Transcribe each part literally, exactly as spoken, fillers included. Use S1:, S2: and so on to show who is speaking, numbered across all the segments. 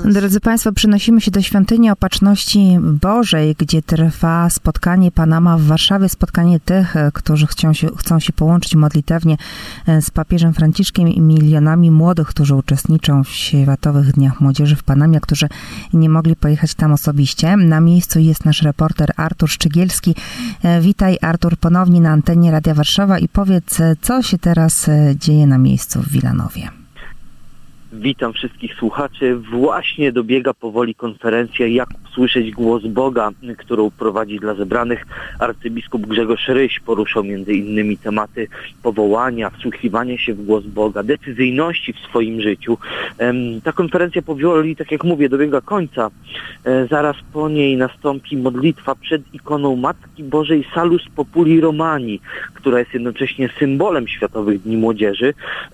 S1: Drodzy Państwo, przenosimy się do Świątyni Opatrzności Bożej, gdzie trwa spotkanie Panama w Warszawie, spotkanie tych, którzy chcą się, chcą się połączyć modlitewnie z papieżem Franciszkiem i milionami młodych, którzy uczestniczą w Światowych Dniach Młodzieży w Panamie, którzy nie mogli pojechać tam osobiście. Na miejscu jest nasz reporter Artur Szczygielski. Witaj, Artur, ponownie na antenie Radia Warszawa i powiedz, co się teraz dzieje na miejscu w Wilanowie.
S2: Witam wszystkich słuchaczy. Właśnie dobiega powoli konferencja Jak usłyszeć głos Boga, którą prowadzi dla zebranych arcybiskup Grzegorz Ryś. Poruszał między innymi tematy powołania, wsłuchiwania się w głos Boga, decyzyjności w swoim życiu. Ta konferencja powoli, tak jak mówię, dobiega końca. Zaraz po niej nastąpi modlitwa przed ikoną Matki Bożej Salus Populi Romani, która jest jednocześnie symbolem Światowych Dni Młodzieży.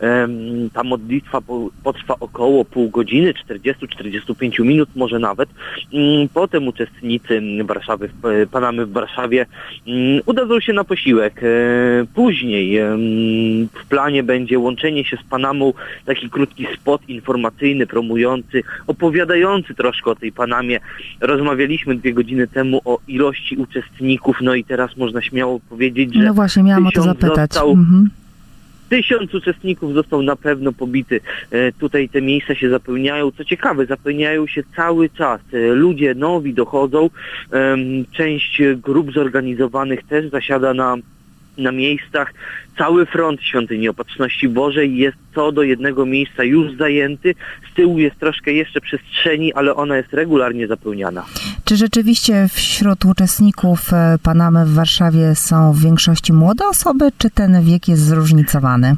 S2: Ta modlitwa potrwa około pół godziny, czterdzieści do czterdziestu pięciu minut, może nawet. Potem uczestnicy Warszawy, Panamy w Warszawie udadzą się na posiłek. Później w planie będzie łączenie się z Panamą, taki krótki spot informacyjny, promujący, opowiadający troszkę o tej Panamie. Rozmawialiśmy dwie godziny temu o ilości uczestników, no i teraz można śmiało powiedzieć, że
S1: no właśnie, miałam o to zapytać.
S2: Został,
S1: mhm.
S2: Tysiąc uczestników został na pewno pobity. E, tutaj te miejsca się zapełniają. Co ciekawe, zapełniają się cały czas. E, ludzie nowi dochodzą. E, część grup zorganizowanych też zasiada na, na miejscach. Cały front Świątyni Opatrzności Bożej jest co do jednego miejsca już zajęty. Z tyłu jest troszkę jeszcze przestrzeni, ale ona jest regularnie zapełniana.
S1: Czy rzeczywiście wśród uczestników Panamy w Warszawie są w większości młode osoby, czy ten wiek jest zróżnicowany?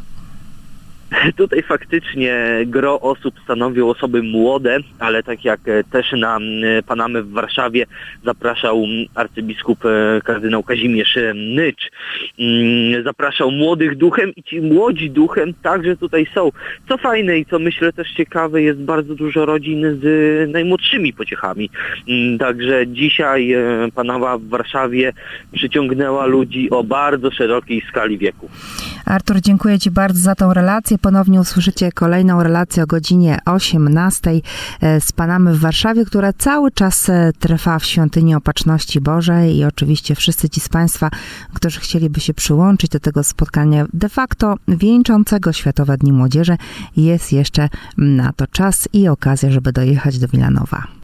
S2: Tutaj faktycznie gro osób stanowią osoby młode, ale tak jak też na Panamę w Warszawie zapraszał arcybiskup kardynał Kazimierz Nycz, zapraszał młodych duchem i ci młodzi duchem także tutaj są. Co fajne i co myślę też ciekawe, jest bardzo dużo rodzin z najmłodszymi pociechami. Także dzisiaj Panama w Warszawie przyciągnęła ludzi o bardzo szerokiej skali wieku.
S1: Artur, dziękuję Ci bardzo za tą relację. Ponownie usłyszycie kolejną relację o godzinie osiemnastej z Panamy w Warszawie, która cały czas trwa w Świątyni Opatrzności Bożej i oczywiście wszyscy ci z Państwa, którzy chcieliby się przyłączyć do tego spotkania de facto wieńczącego Światowe Dni Młodzieży, jest jeszcze na to czas i okazja, żeby dojechać do Wilanowa.